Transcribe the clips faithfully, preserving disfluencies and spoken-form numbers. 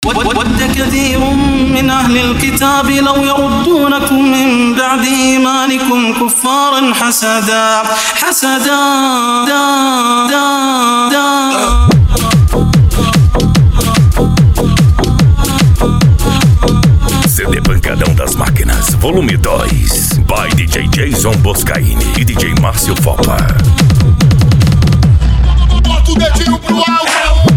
ود كثير من أهل الكتاب لو يردونكم من بعد إيمانكم كفارا حسدا حسدا دا دا دا. C D Pancadão das Máquinas, volume dois, by D J Jason Boscaini e D J Márcio Fopa. Bota o dedinho pro alto.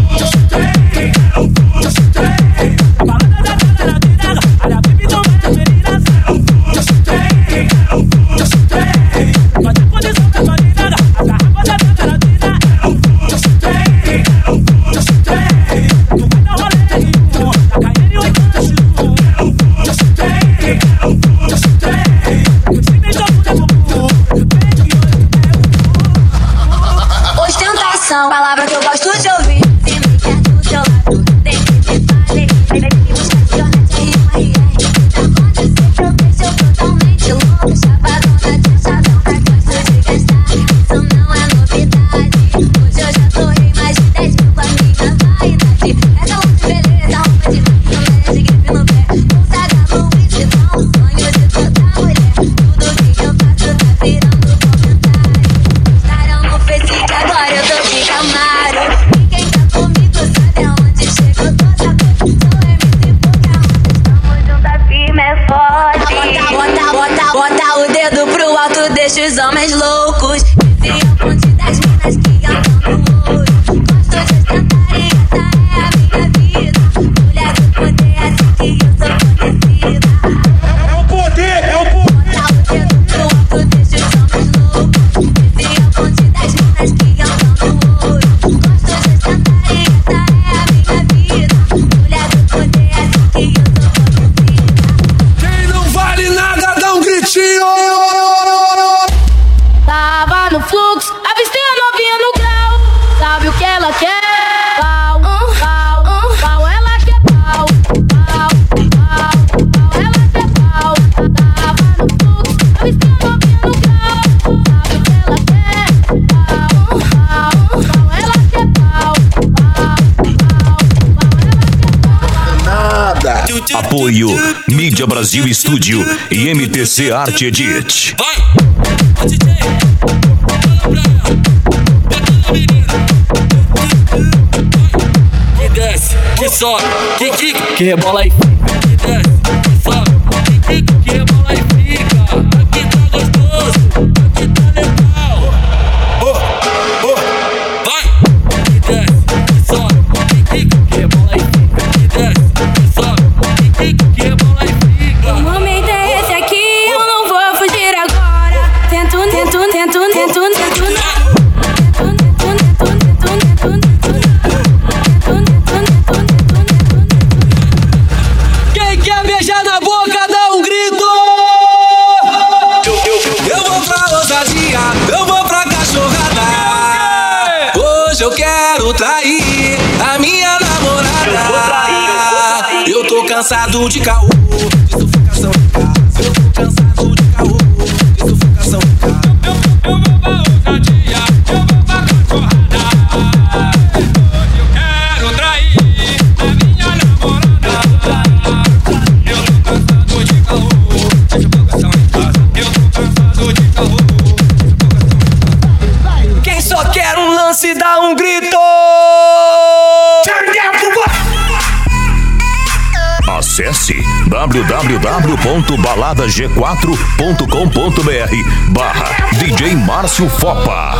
Ostentação, palavra que eu gosto de ouvir. Se me quer do seu lado, tem que te fazer. Vem me buscar de honete e uma R R. Tá acontecendo que eu deixo totalmente louco. Chapadona de chadão, pra gosto de gastar. Isso não é novidade. Hoje eu já torrei mais de dez mil com a minha vaidade. Essa roupa de beleza, roupa de marca, merece gripe no pé. Consagrava o esquisão, o sonho de toda mulher. Tudo que eu faço tá virando comentário. Estarão no Face que agora eu tô de Camaro. E quem tá comigo sabe aonde chega, eu tô sabendo. Sou M C porque a onda estamos juntas firme é forte. Bota, bota, bota, bota o dedo pro alto, deixa os homens loucos. Esse é o ponte das minas que andam no ouro. Gosto de ostentar e essa é a minha vida. Mulher do poder, assim que eu sou conhecida. É o poder, é o poder. Bota o dedo pro alto, deixa os homens loucos. Esse é o ponte das minas que andam no ouro. Gosto de ostentar e essa é a minha vida. Mulher do poder, assim que eu sou conhecida. Quem não vale nada dá um gritinho. Tava no fluxo, avistei a novinha no grau. Sabe o que ela quer? Pau, pau, pau, ela quer pau. Pau, pau, pau, ela quer pau. Tava no fluxo, avistei a novinha no grau. Sabe o que ela quer? Pau, pau, pau, ela quer pau. Pau, pau, pau, ela quer pau. Nada. Apoio Mídia Brasil Estúdio e M T C Arte Edit. Vai! Ô D J, que desce, que sobe, que quica, que rebola e fica. Que desce, que sobe, que quica, que rebola e fica. Aqui tá gostoso, aqui tá legal. Oh, oh, vai! Que desce, que sobe, que quica, que rebola e fica. Que desce, que sobe, que quica, que rebola e fica. O momento é esse aqui, eu não vou fugir agora. Tento, tento, tento, tento, tento, tento. Quem quer beijar na boca, dá um grito! Eu vou pra ousadia, eu vou pra cachorrada. Hoje eu quero trair a minha namorada. Eu tô cansado de caô, de sufocação em casa. Eu tô cansado de caô, de sufocação em casa. Eu vou pra ousadia, eu vou pra cachorrada. Hoje eu quero trair a minha namorada. Eu tô cansado de caô, de sufocação em casa. Eu tô cansado de caô, de sufocação em casa. Quem só quer um lance dá um grito. Acesse w w w ponto balada g quatro ponto com ponto b r barra D J Márcio Fopa.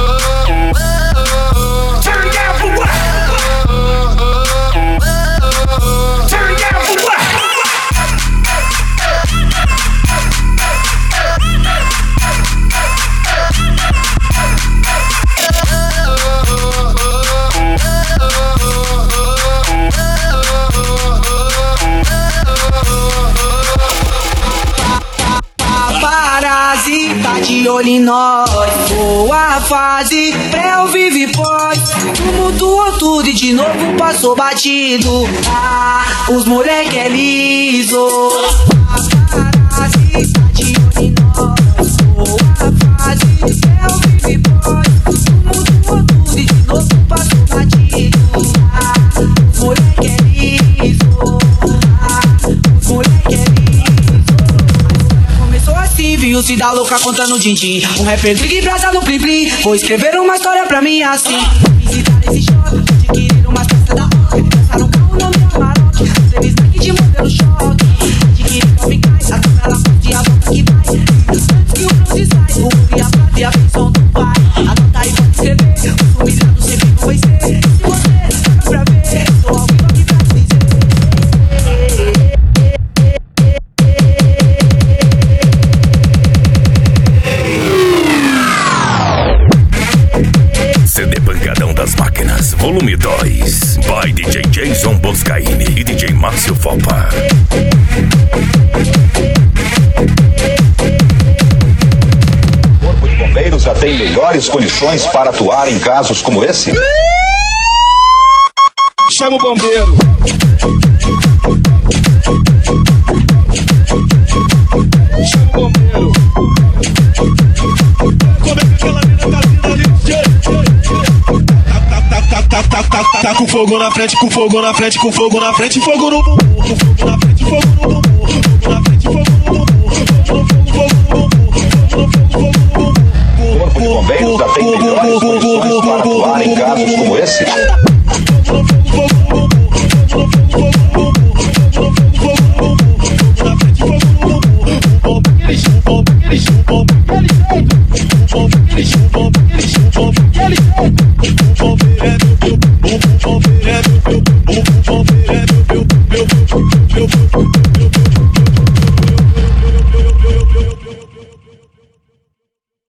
Paparazzi tá de olho em nós. Boa fase, pré vive pós. Tumultuou tudo e de novo passou batido. Ah, os moleque é liso. Paparazzi tá de olho em nós. Boa fase, pré vive pós. Tumultuou tudo e de novo passou batido. Ah, os moleque é liso. e o Cida louca contando din-din. Um rapper drigue brasa no plim-plim. Vou escrever uma história pra mim assim. Visitar esse shopping, adquirir umas peças da rock. Dançar no carro, não me amarote. Você snack de modelo choque. Adquirir top cai, a câmera forte e a volta que vai. Antes que o bronze sai, o ouro e a prata e a pensão do pai. Anota aí, pode escrever, os humilhados sempre vão vencer. Se você paga pra ver, sou ao vivo aqui pra te dizer. C D Pancadão das Máquinas, volume dois, by D J Jason Boscaini e D J Márcio Fopa. O Corpo de Bombeiros já tem melhores condições para atuar em casos como esse? Chama o bombeiro. Chama o bombeiro. Como é que aquela mina tá vindo ali? Tá, tá, tá, tá, tá, tá, tá com fogo na frente, com fogo na frente, com fogo na frente, fogo no bumbum, com fogo na frente, fogo no bumbum, fogo na frente, fogo no bumbum, fogo no fogo, fogo no bumbum, fogo no fogo, fogo no bumbum. O Corpo de Bombeiros já tem melhores condições para